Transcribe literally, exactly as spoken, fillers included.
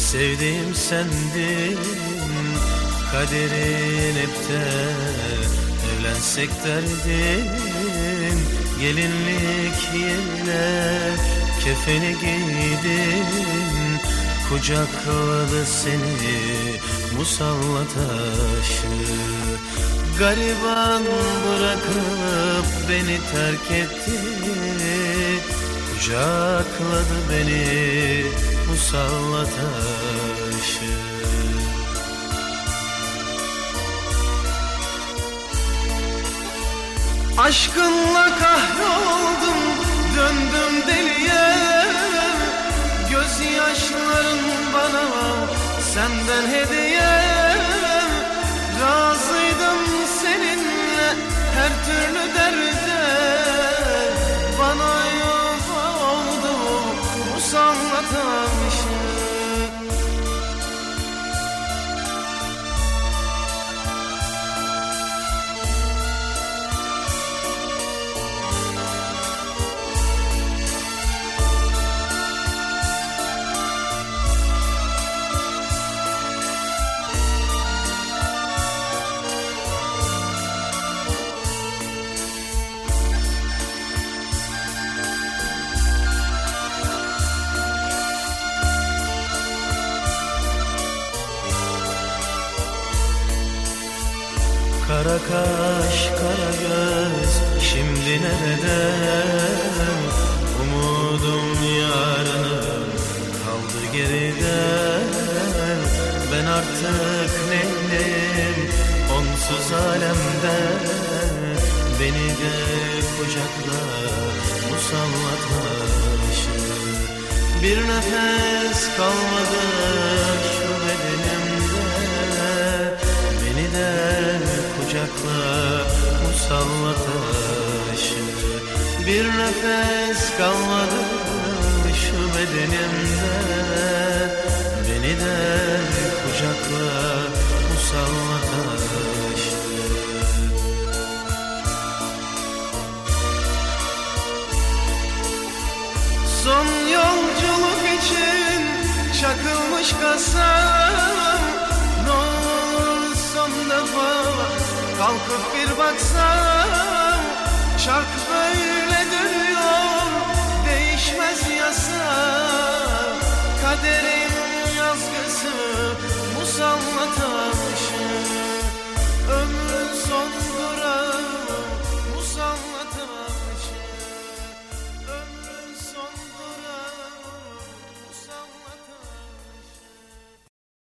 Sevdiğim sendin, kaderin hep de evlensek derdin. Gelinlik yerine kefeni giydin, kucakladı seni musallat taşı. Gariban bırakıp beni terk etti, kucakladı beni musallat taşı. Aşkınla kahroldum, döndüm deliye. Gözyaşların bana senden hediye. Razıydım seninle her türlü derde. Bana yuva oldu musallat taşı. Kara kaş, kara göz, şimdi nerede? Umudum yarınım kaldı geride. Ben artık neyleyim onsuz alemde. Beni de kucakla musallat taşı. Bir nefes kalmadı şu bedenimde. Beni de kucakla musallat taşı. Bir nefes kalmadı şu bedenimde. Beni de kucakla musallat taşı. Son yolculuk için çakılmış kasam. Ne olur son defa kalkıp bir baksam. Çark böyle dönüyor, değişmez yasa. Kaderin yazgısı musallat